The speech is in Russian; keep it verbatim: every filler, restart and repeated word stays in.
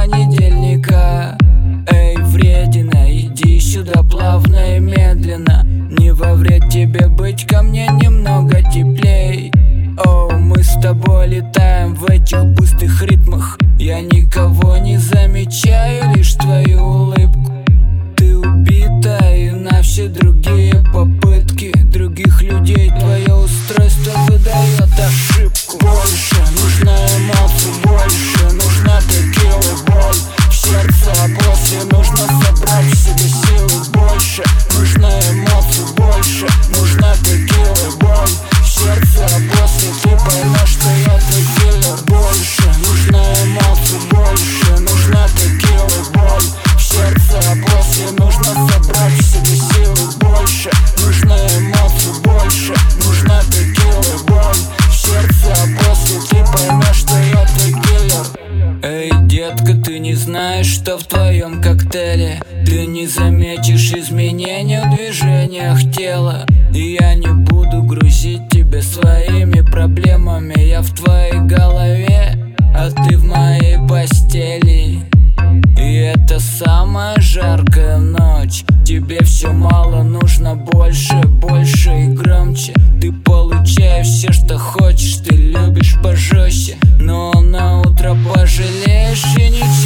понедельника. Эй, вредина, иди сюда плавно и медленно. Не во вред тебе быть ко мне немного теплей. Оу, мы с тобой летаем в этих быстрых ритмах. Я никого не замечаю, лишь твою улыбку. Ты убита, и на все другие попытки других людей твое устройство выдает ошибку. Больше нужна эмоций, больше нужна текила, боль в сердце, а после нужно собрать в себе силы. Больше нужна эмоций, больше нужна текила, боль в сердце, а после ты поймешь, что я твой киллер. Больше нужна эмоций, больше нужна текила, боль в сердце, а после нужно собрать в себе силы. Больше нужна эмоций, больше нужна текила, боль в сердце, а после ты поймешь, что я твой киллер. Эй, детка, ты не знаешь, что в твоем коктейле. Ты не заметишь изменения в движениях тела. И я не буду грузить тебя своими проблемами. Я в твоей голове, а ты в моей постели. И это самая жаркая ночь. Тебе все мало, нужно больше, больше и громче. Ты получаешь все, что хочешь, ты любишь пожестче. Но на утро пожалеешь и ничего